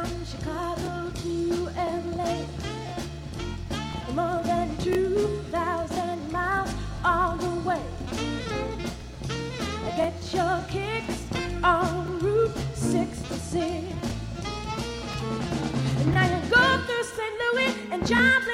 from Chicago to LA. More than 2,000 miles all the way. Get your kicks on Route 66. Now you go through St. Louis and Joplin.